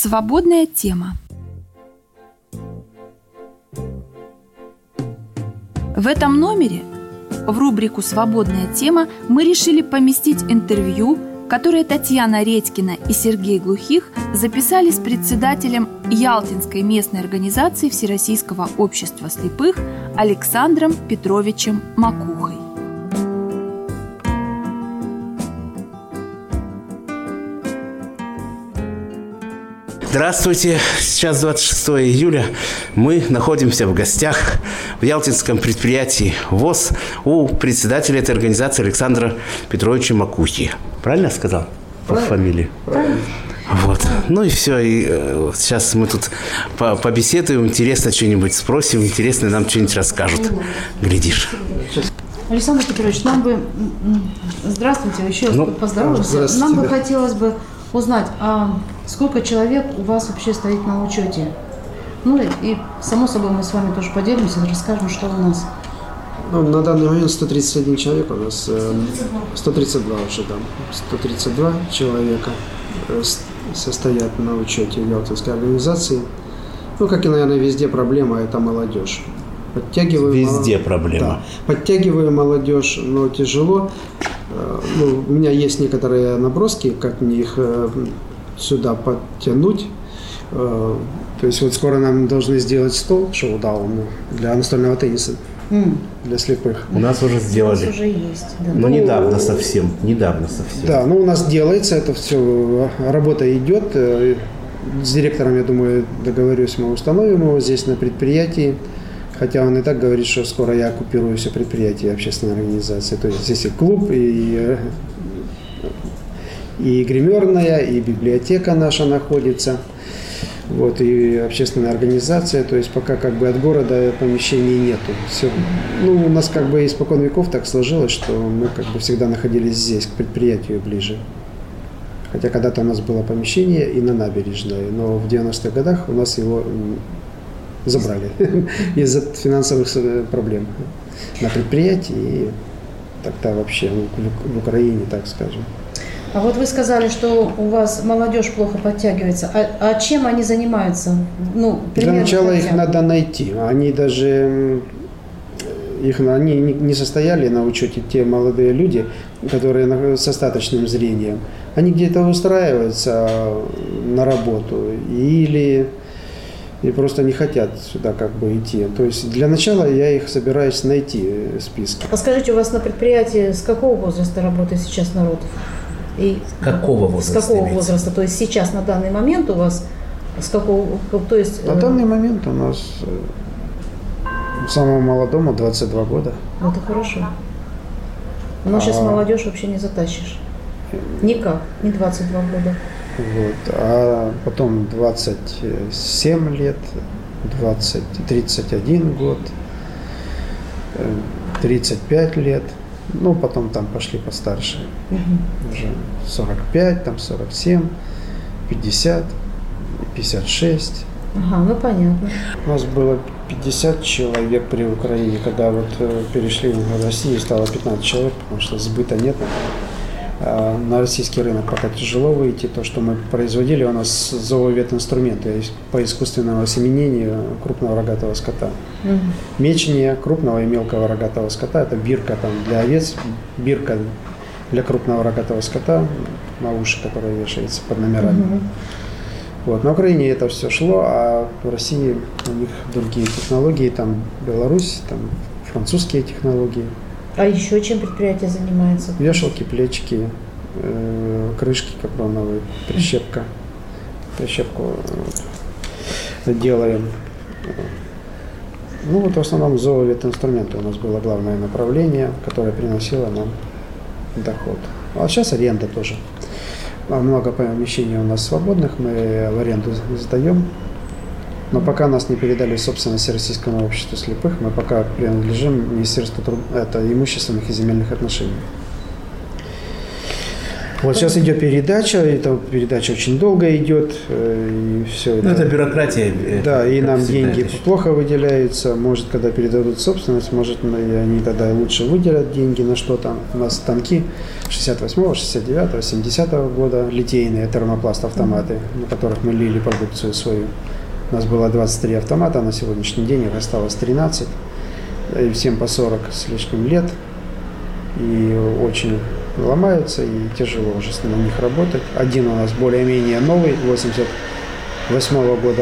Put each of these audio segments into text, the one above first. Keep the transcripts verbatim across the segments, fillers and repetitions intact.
Свободная тема. В этом номере в рубрику «Свободная тема» мы решили поместить интервью, которое Татьяна Редькина и Сергей Глухих записали с председателем Ялтинской местной организации Всероссийского общества слепых Александром Петровичем Макухой. Здравствуйте! Сейчас двадцать шестое июля. Мы находимся в гостях в ялтинском предприятии ВОС у председателя этой организации Александра Петровича Макухи. Правильно я сказал? По фамилии? Правильно. Вот. Ну и все. И, э, сейчас мы тут по побеседуем, интересно что-нибудь спросим, интересно нам что-нибудь расскажут. Глядишь. Александр Петрович, нам бы... Здравствуйте, еще раз ну, поздороваться. Нам бы хотелось бы узнать, а сколько человек у вас вообще стоит на учете? Ну и, и само собой мы с вами тоже поделимся, расскажем, что у нас. Ну, на данный момент сто тридцать один человек у нас. сто тридцать два уже, да. сто тридцать два человека состоят на учете в Ялтинской организации. Ну, как и, наверное, везде проблема, это молодежь. Подтягиваю Везде мол... проблема. Да. Подтягиваю молодежь, но тяжело. Ну, у меня есть некоторые наброски, как мне их сюда подтянуть. То есть вот скоро нам должны сделать стол шоу-даун для настольного тенниса mm. для слепых. У нас уже сделали. У нас уже есть. Да. Но ну, недавно совсем. Недавно совсем. Да, ну у нас делается это все. Работа идет. С директором, я думаю, договорюсь, мы установим его здесь на предприятии. Хотя он и так говорит, что скоро я оккупирую все предприятия общественной организации. То есть здесь и клуб, и, и гримерная, и библиотека наша находится, вот, и общественная организация. То есть пока как бы от города помещений нету. Все. Ну, у нас как бы испокон веков так сложилось, что мы как бы всегда находились здесь, к предприятию ближе. Хотя когда-то у нас было помещение и на набережной, но в девяностых годах у нас его забрали из-за финансовых проблем на предприятии и тогда вообще ну, в Украине, так скажем. А вот вы сказали, что у вас молодежь плохо подтягивается. А, а чем они занимаются? Ну, Для начала хотя. Их надо найти. Они даже их, они не состояли на учете, те молодые люди, которые с остаточным зрением. Они где-то устраиваются на работу или... и просто не хотят сюда как бы идти. То есть для начала я их собираюсь найти в списке. А скажите, у вас на предприятии с какого возраста работает сейчас народ? И какого возраста? С какого возраста? То есть сейчас на данный момент у вас с какого? То есть на данный момент у нас самому молодому двадцать два года. Это хорошо. Но а... сейчас молодежь вообще не затащишь. Никак, не двадцать два года. Вот. А потом двадцать семь лет, двадцать, тридцать один год, тридцать пять лет, ну потом там пошли постарше, угу. Уже сорок пять, там сорок семь, пятьдесят, пятьдесят шесть. Ага, ну понятно. У нас было пятьдесят человек при Украине, когда вот перешли в Россию, стало пятнадцать человек, потому что сбыта нет. На российский рынок пока тяжело выйти. То, что мы производили, у нас зооветинструменты по искусственному осеменению крупного рогатого скота. Угу. Мечение крупного и мелкого рогатого скота. Это бирка там для овец, бирка для крупного рогатого скота, на уши, которая вешается под номерами. Угу. Вот. На Украине это все шло, а в России у них другие технологии, там Беларусь, там французские технологии. А еще чем предприятие занимается? Вешалки, плечики, э, крышки капроновые, прищепка. Прищепку вот, делаем. Ну вот в основном зооветинструменты у нас было главное направление, которое приносило нам доход. А сейчас аренда тоже. Много помещений у нас свободных, мы в аренду сдаем. Но пока нас не передали в собственность Российскому обществу слепых, мы пока принадлежим Министерству труд... это, имущественных и земельных отношений. Вот сейчас идет передача, эта передача очень долго идет, и все это. Ну, это бюрократия. Да, это, и нам деньги это плохо выделяются. Может, когда передадут собственность, может, они тогда лучше выделят деньги на что там. У нас станки шестьдесят восьмого, шестьдесят девятого, семидесятого года, литейные термопласт автоматы, на которых мы лили продукцию свою. У нас было двадцать три автомата, на сегодняшний день их осталось тринадцать. И всем по сорок с лишним лет. И очень ломаются, и тяжело уже на них работать. Один у нас более-менее новый, восемьдесят восьмого года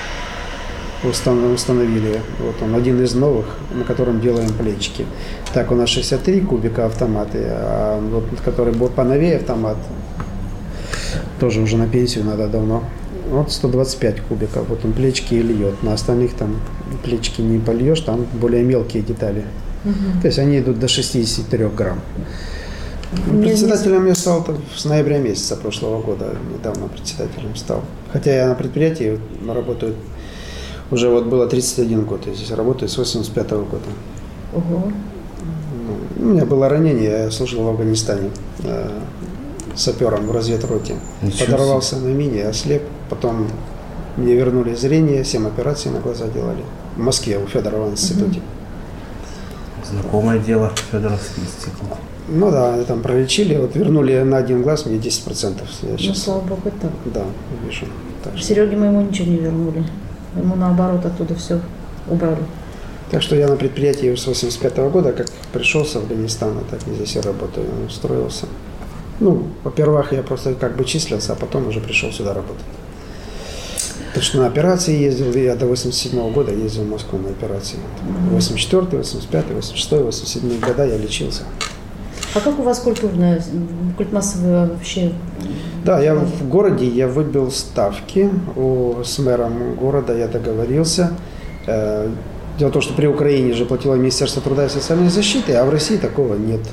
установили. Вот он, один из новых, на котором делаем плечики. Так, у нас шестьдесят три кубика автоматы, а вот который был поновее автомат, тоже уже на пенсию надо давно. Вот сто двадцать пять кубиков, вот он плечики и льет. На остальных там плечики не польешь, там более мелкие детали. Угу. То есть они идут до шестьдесят три грамм. Председателем я стал с ноября месяца прошлого года, недавно председателем стал. Хотя я на предприятии работаю, уже вот было тридцать один год, я здесь работаю с восемьдесят пятого года. Угу. У меня было ранение, я служил в Афганистане э, сапером в разведроте. Ничего Подорвался себе. На мине, ослеп, потом мне вернули зрение, семь операций на глаза делали. В Москве, у Федорова в институте. Угу. Знакомое дело, Федоровский институт. Ну да, там пролечили, вот вернули на один глаз мне десять процентов. Я сейчас... Ну, слава богу, так. Да, вижу. Так что... Сереге мы ему ничего не вернули. Ему наоборот оттуда все убрали. Так что я на предприятии с восемьдесят пятого года, как пришел с Афганистана, так и здесь и работаю, устроился. Ну, во-первых, я просто как бы числился, а потом уже пришел сюда работать. Так что на операции ездил, я до восемьдесят седьмого года ездил в Москву на операции. восемьдесят четвёртый, восемьдесят пятый, восемьдесят шестой, восемьдесят седьмой года я лечился. А как у вас культурная, культмассовая вообще? Да, я в городе, я выбил ставки у, с мэром города, я договорился. Дело в том, что при Украине же платило Министерство труда и социальной защиты, а в России такого нет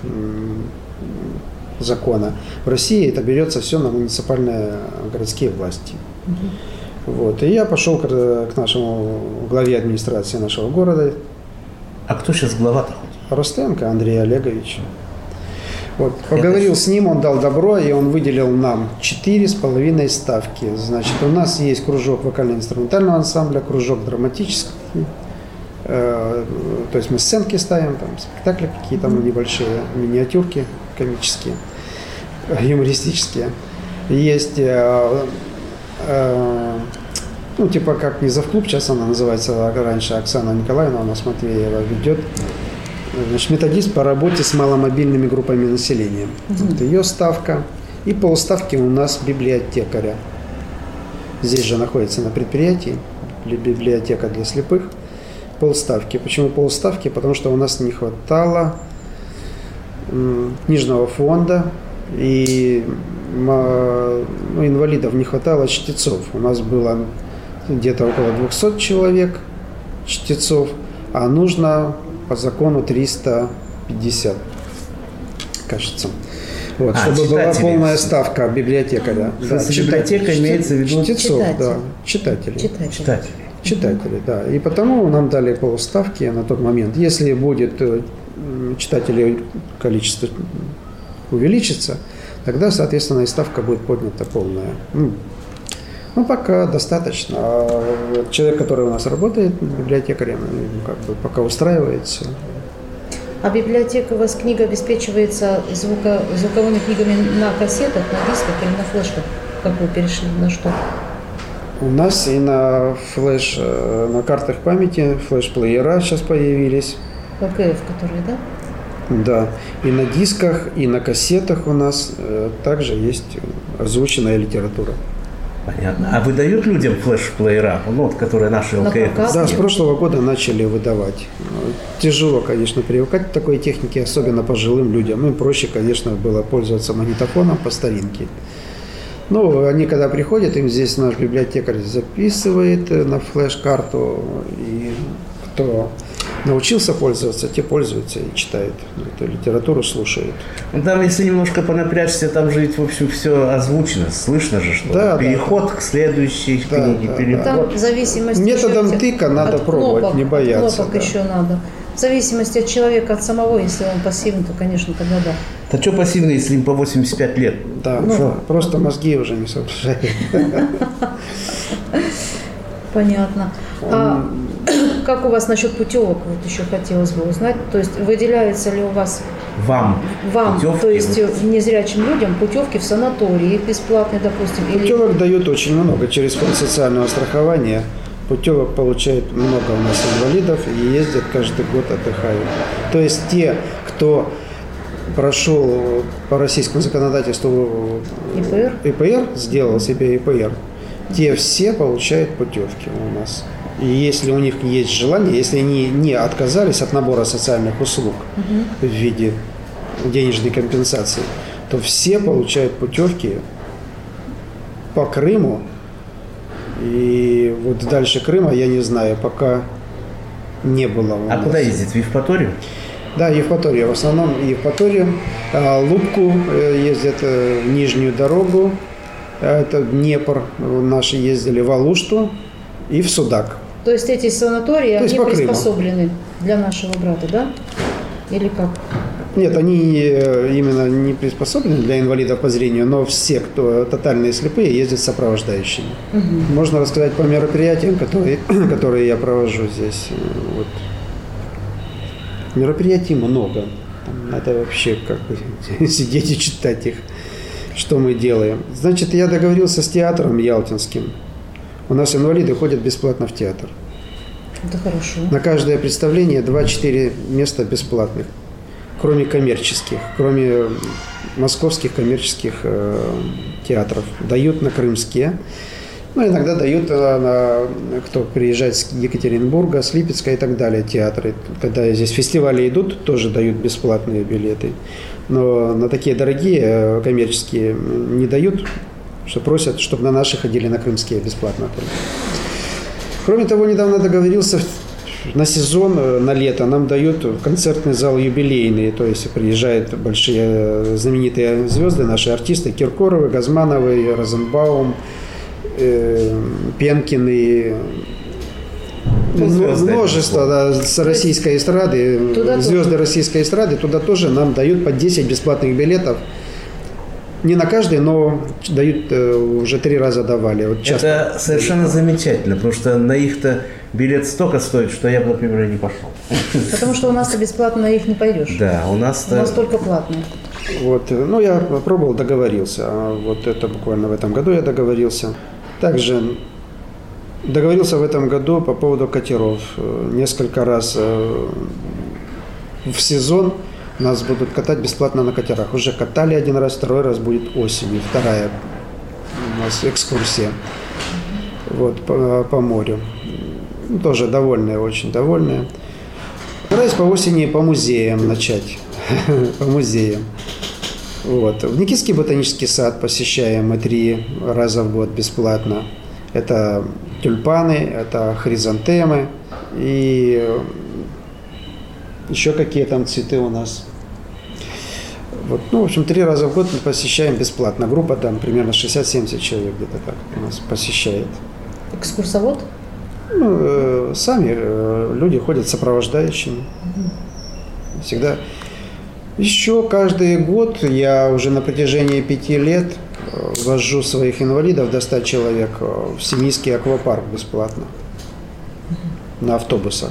закона. В России это берется все на муниципальные городские власти. Угу. Вот. И я пошел к, к нашему главе администрации нашего города. А кто сейчас глава-то хоть? Ростенко Андрей Олегович. Вот. Поговорил с ним, он дал добро, и он выделил нам четыре с половиной ставки. Значит, у нас есть кружок вокально-инструментального ансамбля, кружок драматический. Э, то есть мы сценки ставим, там спектакли какие-то ну, небольшие, миниатюрки комические, юмористические. Есть, э, э, ну, типа как не завклуб, сейчас она называется, раньше Оксана Николаевна у нас Матвеева ведет. Значит, методист по работе с маломобильными группами населения. Угу. Вот ее ставка. И полставки у нас библиотекаря. Здесь же находится на предприятии библиотека для слепых. Полставки. Почему полставки? Потому что у нас не хватало м, книжного фонда и м, ну, инвалидов не хватало чтецов. У нас было где-то около двухсот человек чтецов, а нужно по закону триста пятьдесят, кажется. Вот, а, чтобы была полная ставка библиотекаря. Да, библиотека имеется в виду чтецов, да, читателей. Читатели. Читатели. Читатели, да. И потому нам дали полставки на тот момент. Если будет читателей количество увеличится, тогда, соответственно, и ставка будет поднята полная. Ну, ну пока достаточно. А человек, который у нас работает библиотекарем, как бы пока устраивается. А библиотека у вас книга обеспечивается звуко, звуковыми книгами на кассетах, на дисках или на флешках? Как вы перешли на что? У нас и на флеш, на картах памяти флеш-плеера сейчас появились. ПКФ, которые, да? Да. И на дисках, и на кассетах у нас также есть озвученная литература. Понятно. А выдают людям флеш-плеера, ну, вот, которые наши ЛКФ? Да, с прошлого года начали выдавать. Тяжело, конечно, привыкать к такой технике, особенно пожилым людям. Ну, проще, конечно, было пользоваться магнитофоном по старинке. Ну, они когда приходят, им здесь наш библиотекарь записывает на флеш-карту, и кто научился пользоваться, те пользуются и читают эту литературу, слушают. Ну, там, если немножко понапрячься, там же, в общем, все озвучено, слышно же, что да, переход да, к следующей да, книге, да, переход. Там в зависимости методом тыка надо от пробовать, кнопок, не бояться. Кнопок да. еще надо. В зависимости от человека, от самого, если он пассивный, то, конечно, тогда да. Да что пассивный, если им по восемьдесят пять лет? Да, ну, просто мозги уже не соображают. Понятно. А как у вас насчет путевок? Вот еще хотелось бы узнать. То есть выделяется ли у вас Вам, вам путевки? то есть незрячим людям путевки в санатории бесплатные, допустим? Путевок или... дают очень много через фонд социального страхования. Путевок получает много у нас инвалидов и ездят каждый год, отдыхают. То есть те, кто прошел по российскому законодательству ИПР, ИПР сделал себе ИПР, те все получают путевки у нас. И если у них есть желание, если они не отказались от набора социальных услуг угу. в виде денежной компенсации, то все получают путевки по Крыму. И вот дальше Крыма, я не знаю, пока не было. А нас. Куда ездить? В Евпаторию? Да, Евпатория. В основном Евпаторию. Лубку ездят, в Нижнюю дорогу. Это Днепр. Наши ездили в Алушту и в Судак. То есть эти санатории, То они приспособлены для нашего брата, да? Или как? Нет, они именно не приспособлены для инвалидов по зрению, но все, кто тотальные слепые, ездят с сопровождающими. Угу. Можно рассказать по мероприятиям, которые, которые я провожу здесь. Вот. Мероприятий много. Там надо вообще как бы сидеть и читать их, что мы делаем. Значит, я договорился с театром ялтинским. У нас инвалиды ходят бесплатно в театр. Это хорошо. На каждое представление два-четыре места бесплатных. Кроме коммерческих, кроме московских коммерческих э, театров. Дают на крымские. Ну, иногда дают, на, кто приезжает с Екатеринбурга, с Липецка и так далее, театры. Когда здесь фестивали идут, тоже дают бесплатные билеты. Но на такие дорогие коммерческие не дают, что просят, чтобы на наши ходили на крымские бесплатно. Кроме того, недавно договорился на сезон, на лето нам дают концертный зал юбилейный, то есть приезжают большие знаменитые звезды, наши артисты, Киркоровы, Газмановы, Розенбаум, э, Пенкины, ну, множество да, с российской эстрады, туда звезды тоже. Российской эстрады, туда тоже нам дают по десять бесплатных билетов. Не на каждый, но дают, уже три раза давали. Вот это совершенно замечательно, потому что на их-то билет столько стоит, что я бы, например, не пошел. Потому что у нас-то бесплатно на их не пойдешь. Да, у нас-то... У нас только платные. Вот, ну, я попробовал, договорился. Вот это буквально в этом году я договорился. Также договорился в этом году по поводу катеров. Несколько раз в сезон нас будут катать бесплатно на катерах. Уже катали один раз, второй раз будет осенью. Вторая у нас экскурсия вот, по, по морю. Ну, тоже довольная, очень довольная. Стараюсь по осени по музеям начать. По музеям. Вот. В Никитский ботанический сад посещаем мы три раза в год бесплатно. Это тюльпаны, это хризантемы и еще какие там цветы у нас. Вот. Ну, в общем, три раза в год мы посещаем бесплатно. Группа там примерно шестьдесят-семьдесят человек где-то так у нас посещает. Экскурсовод? Ну, э, сами э, люди ходят сопровождающими. Угу. Всегда. Еще каждый год я уже на протяжении пяти лет вожу своих инвалидов до ста человек в Семийский аквапарк бесплатно. Угу. На автобусах.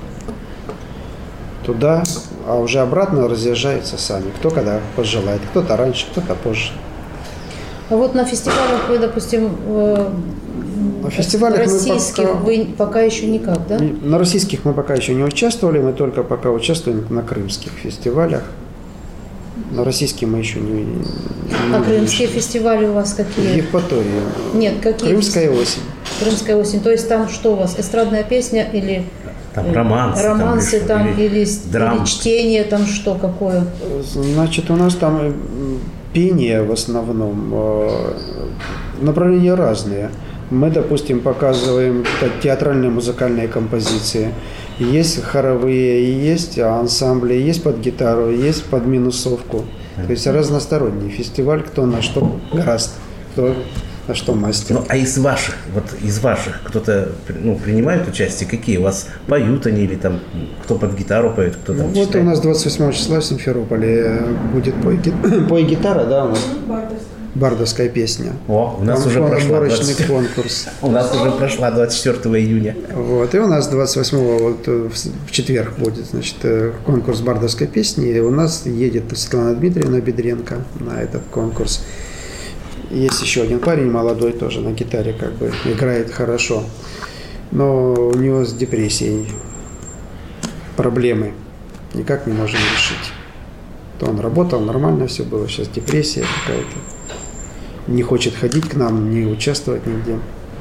Туда, а уже обратно разъезжаются сами. Кто когда пожелает. Кто-то раньше, кто-то позже. А вот на фестивалях вы, допустим, на фестивалях российских мы пока, вы пока еще никак, да? На российских мы пока еще не участвовали, мы только пока участвуем на крымских фестивалях. На российские мы еще не... не а крымские фестивали у вас какие? В Евпатории. Нет, какие? Крымская осень. Крымская осень. То есть там что у вас? Эстрадная песня или... Там романсы, романсы там, там или, или, или чтение, там что, какое? Значит, у нас там пение в основном, направления разные. Мы, допустим, показываем театральные музыкальные композиции. Есть хоровые, есть ансамбли, есть под гитару, есть под минусовку. То есть разносторонний фестиваль, кто на что гораст, кто а что мастер. Ну, а из ваших, вот из ваших, кто-то ну, принимает участие? Какие? У вас поют они или там кто под гитару поет, кто там ну, читает? Вот у нас двадцать восьмого числа в Симферополе будет пой, пой гитара, да, у нас бардовская песня. О, у нас Он, уже прошла двадцать... конкурс. У нас уже прошла двадцать четвёртого июня. Вот, и у нас двадцать восьмого вот, в четверг будет, значит, конкурс бардовской песни. И у нас едет Светлана Дмитриевна Бедренко на этот конкурс. Есть еще один парень молодой тоже на гитаре, как бы играет хорошо, но у него с депрессией проблемы, никак не можем решить. То он работал, нормально все было, сейчас депрессия какая-то, не хочет ходить к нам, не участвовать нигде.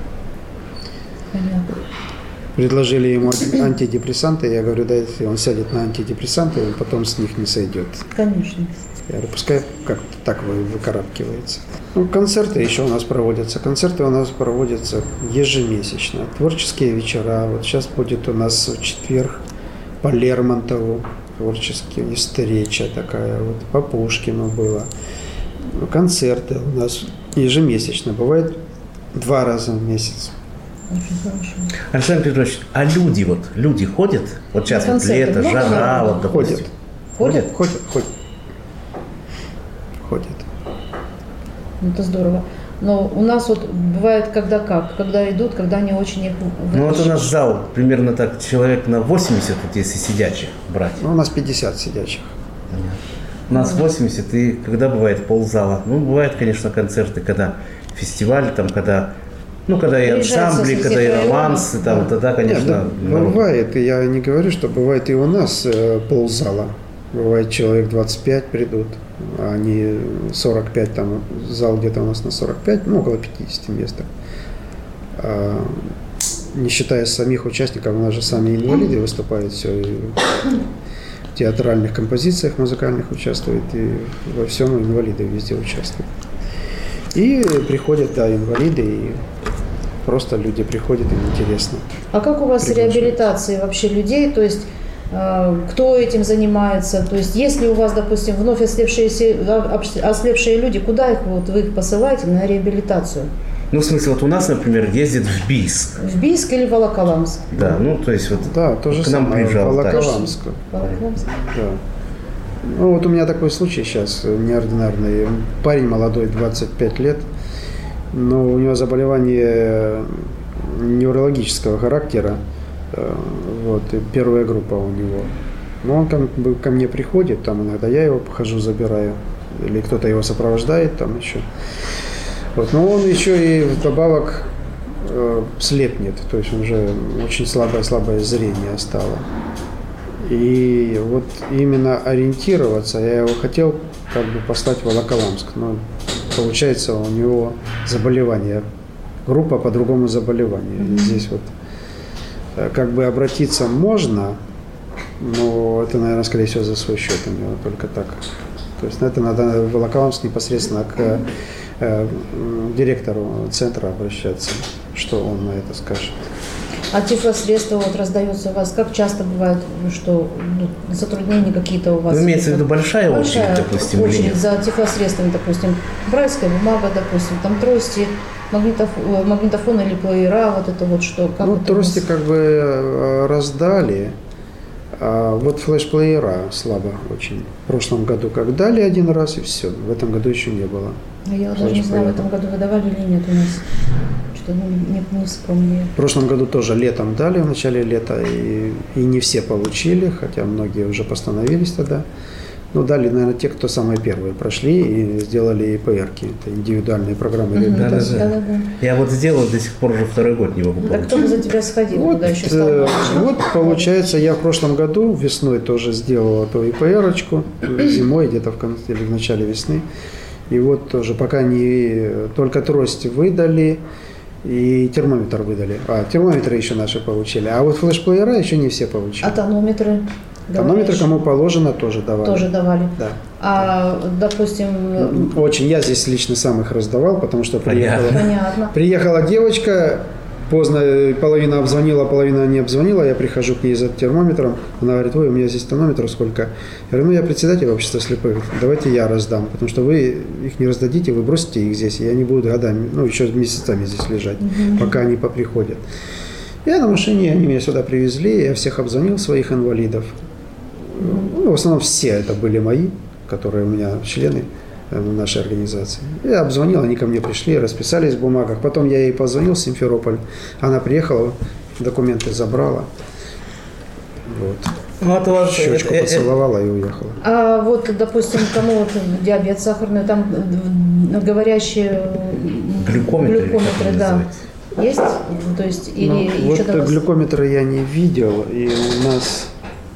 Понятно. Предложили ему антидепрессанты, я говорю, да, если он сядет на антидепрессанты, он потом с них не сойдет. Конечно. Я говорю, пускай как-то так выкарабкивается. Ну, концерты еще у нас проводятся. Концерты у нас проводятся ежемесячно. Творческие вечера. Вот сейчас будет у нас в четверг по Лермонтову творческие встреча такая. Вот по Пушкину было. Концерты у нас ежемесячно. Бывает два раза в месяц. Очень хорошо. Александр Петрович, а люди вот, люди ходят? Вот сейчас вот лето, много жара, народу? вот, допустим. Ходят? Ходят, ходят, ходят. Ходят. Ну, это здорово. Но у нас вот бывает когда как, когда идут, когда не очень их вытащить. Ну вот у нас зал примерно так, человек на восемьдесят, вот если сидячих брать. Ну, у нас пятьдесят сидячих. У нас восемьдесят, и когда бывает ползала. Ну, бывают, конечно, концерты, когда фестиваль, там, когда, ну, когда и ансамбли, когда и романсы, там, да. Тогда, конечно, Нет, да, бывает, и я не говорю, что бывает и у нас э, ползала. Бывает, человек двадцать пять придут, а они сорок пять, там зал где-то у нас на сорок пять, ну, около пятьдесят мест. А, не считая самих участников, у нас же сами инвалиды выступают, все, и в театральных композициях музыкальных участвуют, и во всем инвалиды везде участвуют. И приходят, да, инвалиды, и просто люди приходят, им интересно. А как у вас реабилитация вообще людей, то есть кто этим занимается? То есть, если у вас, допустим, вновь ослепшие, ослепшие люди, куда их вот вы их посылаете на реабилитацию? Ну, в смысле, вот у нас, например, ездит в Бийск. В Бийск или в Волоколамск? Да, ну, то есть, вот да, то же к нам самое, приезжал. В Волоколамск. Волоколамск. Да. Ну, вот у меня такой случай сейчас неординарный. Парень молодой, двадцать пять лет, но у него заболевание неврологического характера. Вот, и первая группа у него. Но он ко, ко мне приходит, там иногда я его похожу, забираю, или кто-то его сопровождает там еще. Вот, но он еще и вдобавок э, слепнет, то есть уже очень слабое-слабое зрение стало. И вот именно ориентироваться, я его хотел как бы послать в Волоколамск, но получается у него заболевание, группа по другому заболеванию. Mm-hmm. И здесь вот как бы обратиться можно, но это, наверное, скорее всего, за свой счет у него, только так. То есть это надо в Волоколамск непосредственно к э, директору центра обращаться, что он на это скажет. А тифлосредства вот раздается у вас, как часто бывает, что ну, затруднения какие-то у вас? Ну, имеется в виду большая, большая очередь, допустим, очередь или... за тифлосредствами, допустим, брайльская бумага, допустим, там трости, магнитофон, магнитофон или плеера, вот это вот что? Как ну, это трости как бы раздали, а вот флеш-плеера слабо очень. В прошлом году как дали один раз и все, в этом году еще не было. А я даже не знаю, в этом году выдавали или нет у нас. Что ну, не, не вспомню. В прошлом году тоже летом дали, в начале лета, и, и не все получили, хотя многие уже постановились тогда. Но дали, наверное, те, кто самые первые прошли и сделали ИПРки, это индивидуальные программы реабилитации. Да, да, да. Я вот сделал, до сих пор уже второй год не могу получить. Так кто бы за тебя сходил, вот, куда еще стал? э, вот, получается, я в прошлом году весной тоже сделал эту ИПРочку, зимой где-то в конце или в начале весны. И вот тоже пока не только трость выдали, и термометр выдали. А, термометры еще наши получили. А вот флеш-плеера еще не все получили. А тонометры? Тонометры, кому положено, тоже давали. Тоже давали. Да. А, допустим... Очень. Я здесь лично сам их раздавал, потому что приехала, Понятно. приехала девочка, поздно, половина обзвонила, половина не обзвонила, я прихожу к ней за термометром, она говорит, ой, у меня здесь тонометр сколько. Я говорю, ну я председатель общества слепых, давайте я раздам, потому что вы их не раздадите, вы бросите их здесь, и они будут годами, ну еще месяцами здесь лежать, mm-hmm. пока они поприходят. Я на машине, они меня сюда привезли, я всех обзвонил, своих инвалидов. Ну, в основном все это были мои, которые у меня члены нашей организации. Я обзвонил, они ко мне пришли, расписались в бумагах. Потом я ей позвонил в Симферополь. Она приехала, документы забрала. Вот. Вот у вас щечку это, поцеловала это... и уехала. А вот, допустим, кому вот диабет сахарный, там говорящие глюкометры, глюкометры да, есть? То есть, или ну, еще вот вас... глюкометры я не видел, и у нас,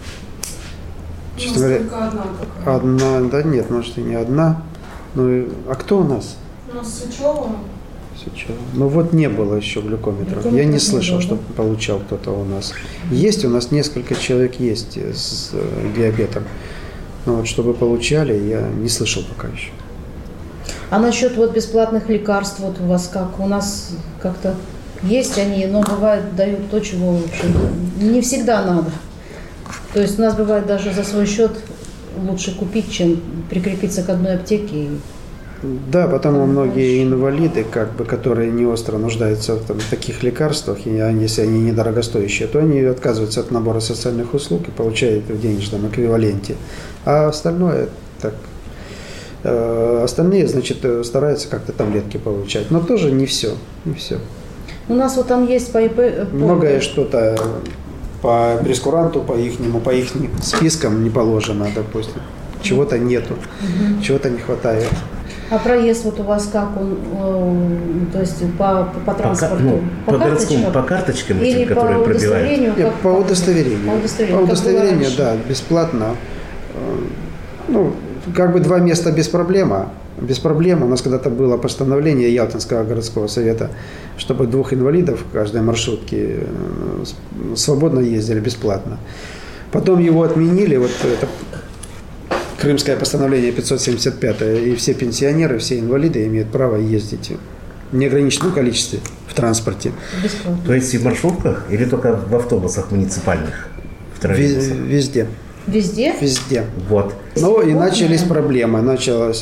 честно говоря, одна, одна, да нет, может и не одна. Ну, а кто у нас? У нас Сычева. Сычева. Ну вот не было еще глюкометров. Я не слышал, что получал кто-то у нас. Есть у нас несколько человек есть с диабетом. Но вот чтобы получали, я не слышал пока еще. А насчет вот бесплатных лекарств, вот у вас как? У нас как-то есть они, но бывает дают то, чего в общем, не всегда надо. То есть у нас бывает даже за свой счет лучше купить, чем прикрепиться к одной аптеке. Да, потому многие инвалиды, как бы, которые не остро нуждаются в, там, в таких лекарствах, и если они недорогостоящие, то они отказываются от набора социальных услуг и получают в денежном эквиваленте. А остальное так. Э, остальные, значит, стараются как-то таблетки получать. Но тоже не все. Не все. У нас вот там есть по ИП. Многое что-то по прескуранту, по ихнему, по их спискам не положено, допустим. Чего-то нету, угу. чего-то не хватает. А проезд вот у вас как он, то есть по, по, по транспорту? Ну, по, по, карточкам? городским, по карточкам или этим, которые по пробивают? Нет, по удостоверению. По удостоверению, по удостоверению да, бесплатно. Ну, как бы два места без проблема. Без проблем. У нас когда-то было постановление Ялтинского городского совета, чтобы двух инвалидов в каждой маршрутке свободно ездили бесплатно. Потом его отменили, вот это крымское постановление пятьсот семьдесят пять, и все пенсионеры, все инвалиды имеют право ездить в неограниченном количестве в транспорте. Бесплатно. То есть и в маршрутках или только в автобусах муниципальных? В троллейбусах? Везде. Везде? Везде. Вот. Ну и начались проблемы. Началось,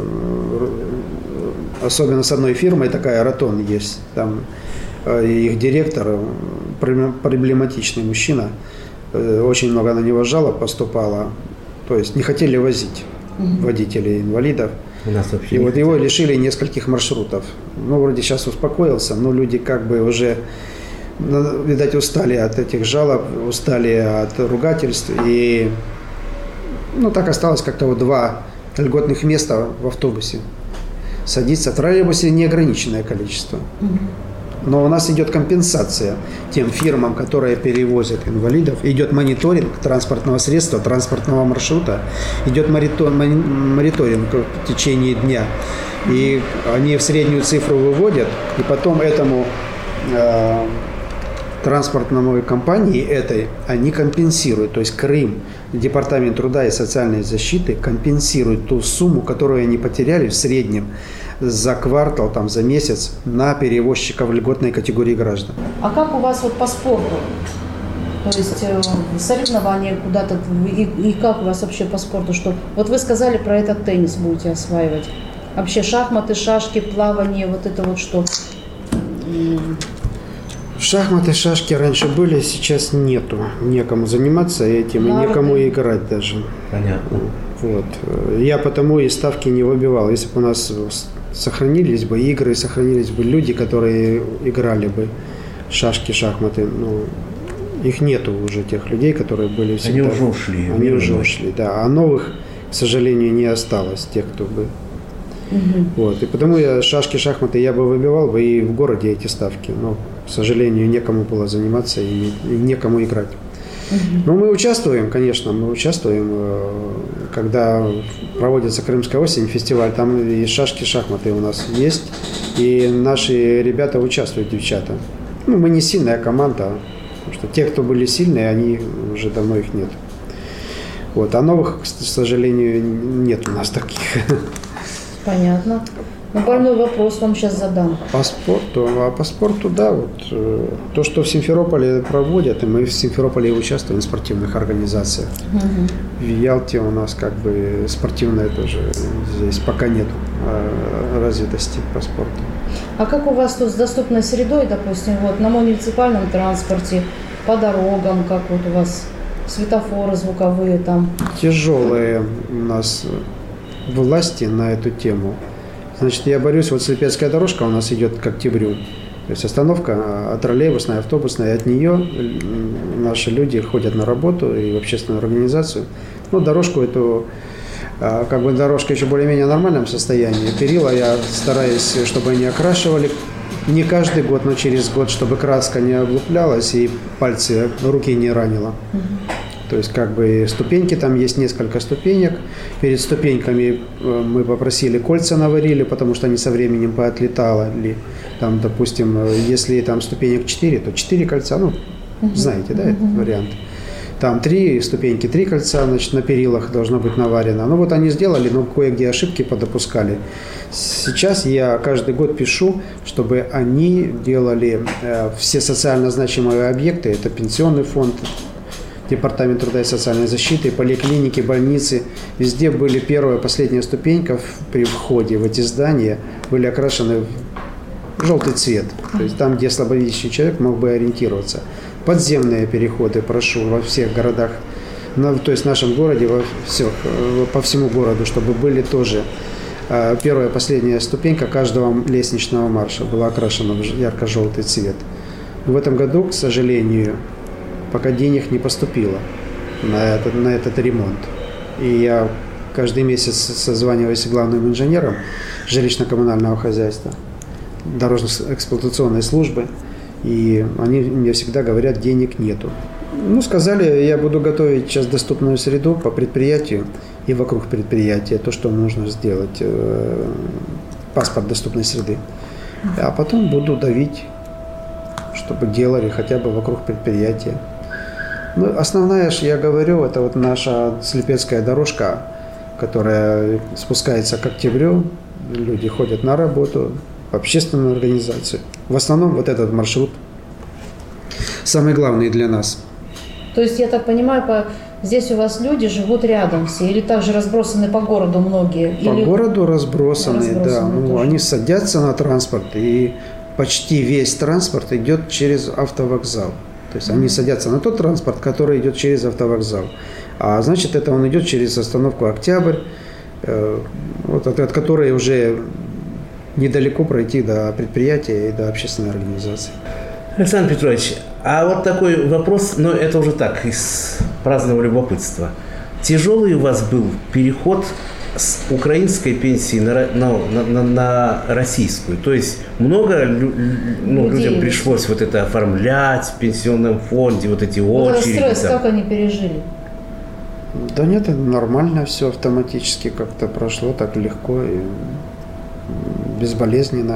особенно с одной фирмой, такая Ротон есть. Там их директор, проблематичный мужчина. Очень много на него жалоб поступало. То есть не хотели возить угу. водителей инвалидов. У нас вообще и вот его лишили нескольких маршрутов. Ну, вроде сейчас успокоился, но люди как бы уже, видать, устали от этих жалоб, устали от ругательств. И, ну, так осталось как-то вот два льготных места в автобусе. Садиться в троллейбусе неограниченное количество. Угу. Но у нас идет компенсация тем фирмам, которые перевозят инвалидов. Идет мониторинг транспортного средства, транспортного маршрута. Идет мониторинг в течение дня. И они в среднюю цифру выводят. И потом этому э, транспортной компании этой они компенсируют. То есть Крым, Департамент труда и социальной защиты компенсирует ту сумму, которую они потеряли в среднем за квартал, там, за месяц на перевозчиков льготной категории граждан. А как у вас вот по спорту? То есть э, соревнования куда-то, и, и как у вас вообще по спорту? Что? Вот вы сказали про этот теннис будете осваивать. Вообще шахматы, шашки, плавание, вот это вот что? Шахматы, шашки раньше были, сейчас нету. Некому заниматься этим, и некому играть даже. Понятно. Вот. Я потому и ставки не выбивал. Если бы у нас сохранились бы игры, сохранились бы люди, которые играли бы шашки, шахматы, ну, их нету уже, тех людей, которые были всегда. Они уже ушли. Они уже ушли, да. А новых, к сожалению, не осталось, тех, кто бы. Угу. Вот. И потому я шашки, шахматы я бы выбивал бы и в городе эти ставки. Но, к сожалению, некому было заниматься и, и некому играть. Ну, мы участвуем, конечно, мы участвуем, когда проводится Крымская осень, фестиваль, там и шашки, шахматы у нас есть, и наши ребята участвуют, девчата. Ну, мы не сильная команда, потому что те, кто были сильные, они уже давно их нет. Вот, а новых, к сожалению, нет у нас таких. Понятно. Ну, больной вопрос вам сейчас задам. По спорту, а по спорту, да, вот э, то, что в Симферополе проводят, и мы в Симферополе участвуем в спортивных организациях. Угу. В Ялте у нас как бы спортивная тоже здесь пока нет э, развитости по спорту. А как у вас тут с доступной средой, допустим, вот на муниципальном транспорте, по дорогам, как вот у вас светофоры звуковые там? Тяжелые у нас власти на эту тему. Значит, я борюсь, вот Слепецкая дорожка у нас идет к октябрю. То есть остановка троллейбусная, автобусная, от нее наши люди ходят на работу и в общественную организацию. Ну, дорожку эту, как бы дорожка еще более-менее в нормальном состоянии. Перила я стараюсь, чтобы они окрашивали не каждый год, но через год, чтобы краска не облуплялась и пальцы, руки не ранила. То есть как бы ступеньки, там есть несколько ступенек. Перед ступеньками мы попросили кольца наварили, потому что они со временем поотлетали. Там, допустим, если там ступенек четыре, то четыре кольца, ну, uh-huh. знаете, да, uh-huh. этот вариант. Там три ступеньки, три кольца, значит, на перилах должно быть наварено. Ну вот они сделали, но кое-где ошибки подопускали. Сейчас я каждый год пишу, чтобы они делали э, все социально значимые объекты, это пенсионный фонд, Департамент труда и социальной защиты, поликлиники, больницы. Везде были первая и последняя ступенька при входе в эти здания были окрашены в желтый цвет. То есть там, где слабовидящий человек мог бы ориентироваться. Подземные переходы прошу во всех городах, ну, то есть в нашем городе, во всех, по всему городу, чтобы были тоже первая и последняя ступенька каждого лестничного марша была окрашена в ярко-желтый цвет. В этом году, к сожалению, пока денег не поступило на этот, на этот ремонт. И я каждый месяц созваниваюсь с главным инженером жилищно-коммунального хозяйства, дорожно-эксплуатационной службы, и они мне всегда говорят, денег нету. Ну, сказали, я буду готовить сейчас доступную среду по предприятию и вокруг предприятия, то, что нужно сделать, э, паспорт доступной среды. А потом буду давить, чтобы делали хотя бы вокруг предприятия. Ну, основная, я говорю, это вот наша Слепецкая дорожка, которая спускается к октябрю. Люди ходят на работу, в общественную организацию. В основном вот этот маршрут самый главный для нас. То есть, я так понимаю, по... здесь у вас люди живут рядом все или также разбросаны по городу многие? По или... городу разбросаны, разбросаны да. Ну, они садятся на транспорт, и почти весь транспорт идет через автовокзал. То есть они садятся на тот транспорт, который идет через автовокзал. А значит, это он идет через остановку «Октябрь», э, вот от, от которой уже недалеко пройти до предприятия и до общественной организации. Александр Петрович, а вот такой вопрос, но это уже так, из праздного любопытства. Тяжелый у вас был переход с украинской пенсии на, на, на, на российскую? То есть много ну, людям пришлось вот это оформлять в пенсионном фонде, вот эти вот очереди. Стресс, как они пережили? Да нет, нормально все автоматически как-то прошло, так легко и безболезненно.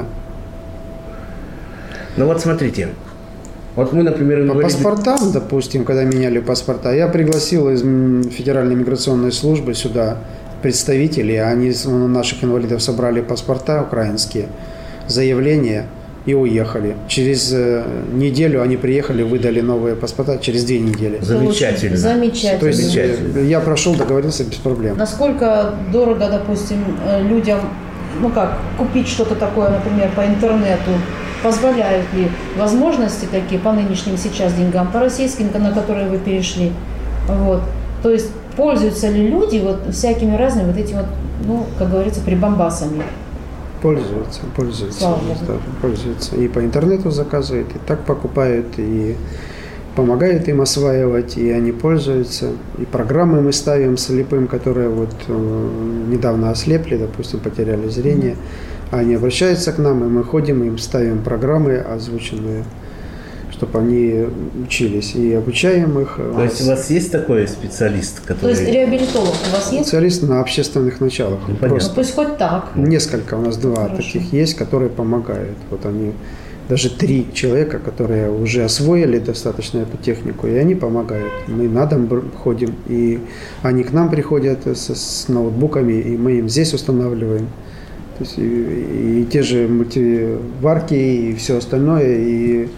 Ну вот смотрите, вот мы, например, по инвалиды... паспортам, допустим, когда меняли паспорта, я пригласил из Федеральной миграционной службы сюда представителей, они у наших инвалидов собрали паспорта украинские, заявления и уехали. Через неделю они приехали, выдали новые паспорта, через две недели. Замечательно. Замечательно. То есть Замечательно. Я прошел, договорился без проблем. Насколько дорого, допустим, людям, ну как, купить что-то такое, например, по интернету? Позволяют ли возможности такие по нынешним сейчас деньгам, по российским, на которые вы перешли? Вот. То есть пользуются ли люди вот всякими разными вот этими вот, ну, как говорится, прибамбасами? Пользуются, пользуются. Слава Богу. Да, пользуются. И по интернету заказывают, и так покупают, и помогают им осваивать, и они пользуются. И программы мы ставим слепым, которые вот э, недавно ослепли, допустим, потеряли зрение. Mm-hmm. Они обращаются к нам, и мы ходим, им ставим программы озвученные, чтобы они учились, и обучаем их. То есть у вас есть такой специалист, который... То есть реабилитолог у вас есть? Специалист на общественных началах. Ну, просто. Ну, пусть хоть так. Несколько у нас, два Хорошо. таких есть, которые помогают. Вот они, даже три человека, которые уже освоили достаточно эту технику, и они помогают. Мы на дом ходим, и они к нам приходят с, с ноутбуками, и мы им здесь устанавливаем. То есть и, и те же мультиварки, и все остальное, и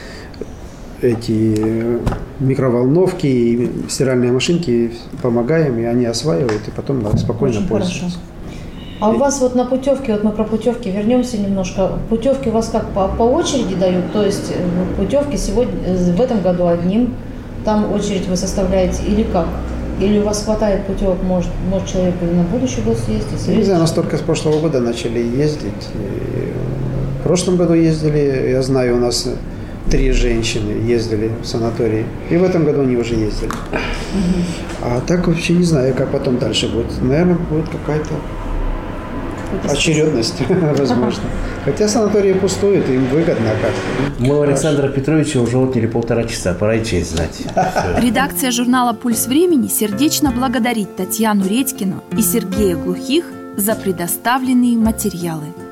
эти микроволновки, и стиральные машинки помогаем, и они осваивают, и потом спокойно Очень пользуются. Хорошо. А у вас вот на путевке, вот мы про путевки вернемся немножко. Путевки у вас как по, по очереди дают? То есть путевки сегодня, в этом году одним, там очередь вы составляете или как? Или у вас хватает путевок, может, может человек и на будущий год съездить? Не знаю, нас только с прошлого года начали ездить. И в прошлом году ездили, я знаю, у нас три женщины ездили в санаторий. И в этом году они уже ездили. Угу. А так вообще не знаю, как потом дальше будет. Наверное, будет какая-то очередность, возможно. Хотя санатории пустуют, им выгодно как-то. Мы у Александра Петровича уже отняли полтора часа, пора и честь знать. Редакция журнала «Пульс времени» сердечно благодарит Татьяну Редькину и Сергея Глухих за предоставленные материалы.